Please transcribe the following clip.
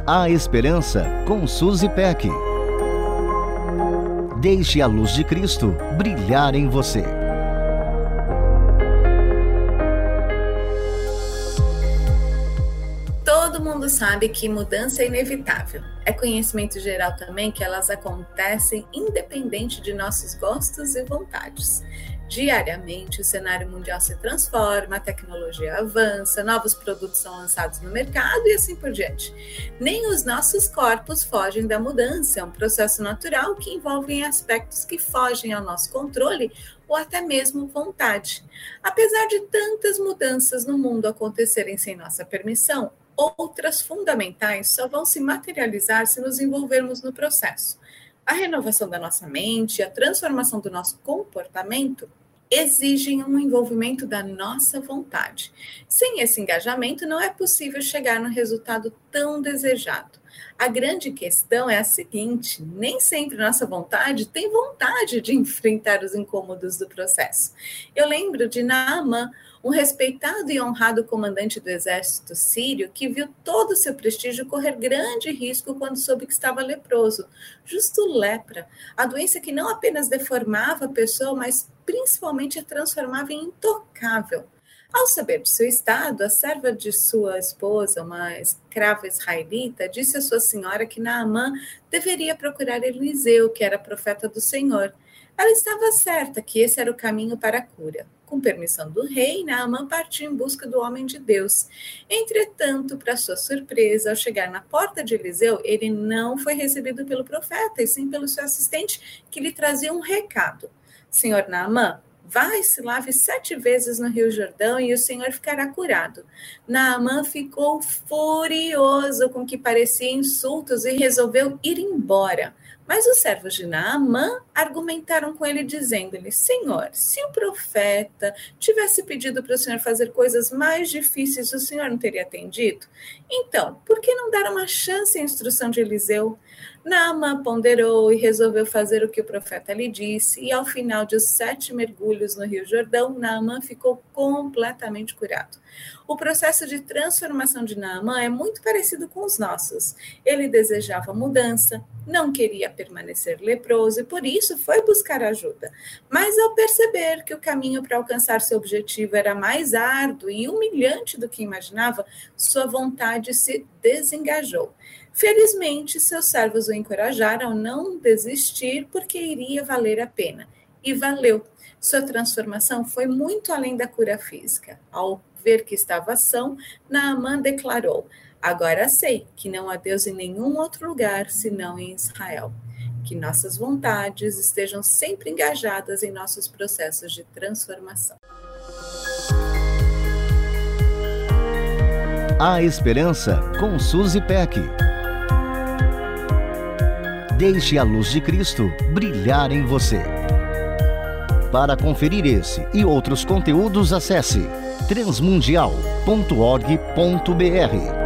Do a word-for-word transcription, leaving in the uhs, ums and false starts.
A Esperança com Suzy Peck. Deixe a luz de Cristo brilhar em você. Todo mundo sabe que mudança é inevitável. É conhecimento geral também que elas acontecem independente de nossos gostos e vontades. Diariamente, o cenário mundial se transforma, a tecnologia avança, novos produtos são lançados no mercado e assim por diante. Nem os nossos corpos fogem da mudança, é um processo natural que envolve aspectos que fogem ao nosso controle ou até mesmo vontade. Apesar de tantas mudanças no mundo acontecerem sem nossa permissão, outras fundamentais só vão se materializar se nos envolvermos no processo. A renovação da nossa mente, a transformação do nosso comportamento exigem um envolvimento da nossa vontade. Sem esse engajamento, não é possível chegar no resultado tão desejado. A grande questão é a seguinte: nem sempre nossa vontade tem vontade de enfrentar os incômodos do processo. Eu lembro de Naamã, um respeitado e honrado comandante do exército sírio que viu todo o seu prestígio correr grande risco quando soube que estava leproso. Justo lepra, a doença que não apenas deformava a pessoa, mas principalmente a transformava em intocável. Ao saber do seu estado, a serva de sua esposa, uma escrava israelita, disse à sua senhora que Naamã deveria procurar Eliseu, que era profeta do Senhor. Ela estava certa que esse era o caminho para a cura. Com permissão do rei, Naamã partiu em busca do homem de Deus. Entretanto, para sua surpresa, ao chegar na porta de Eliseu, ele não foi recebido pelo profeta, e sim pelo seu assistente, que lhe trazia um recado. Senhor Naamã, vai, se lave sete vezes no Rio Jordão e o Senhor ficará curado. Naamã ficou furioso com o que parecia insultos e resolveu ir embora. Mas os servos de Naamã argumentaram com ele, dizendo-lhe: Senhor, se o profeta tivesse pedido para o Senhor fazer coisas mais difíceis, o Senhor não teria atendido? Então, por que não dar uma chance à instrução de Eliseu? Naamã ponderou e resolveu fazer o que o profeta lhe disse, e ao final de sete mergulhos no Rio Jordão, Naamã ficou completamente curado. O processo de transformação de Naamã é muito parecido com os nossos. Ele desejava mudança, não queria permanecer leproso e por isso foi buscar ajuda. Mas ao perceber que o caminho para alcançar seu objetivo era mais árduo e humilhante do que imaginava, sua vontade se desengajou. Felizmente, seus servos o encorajaram a não desistir porque iria valer a pena. E valeu. Sua transformação foi muito além da cura física. Ao ver que estava são, Naamã declarou: agora sei que não há Deus em nenhum outro lugar senão em Israel. Que nossas vontades estejam sempre engajadas em nossos processos de transformação. A Esperança com Suzy Peck. Deixe a luz de Cristo brilhar em você. Para conferir esse e outros conteúdos, acesse transmundial ponto org ponto br.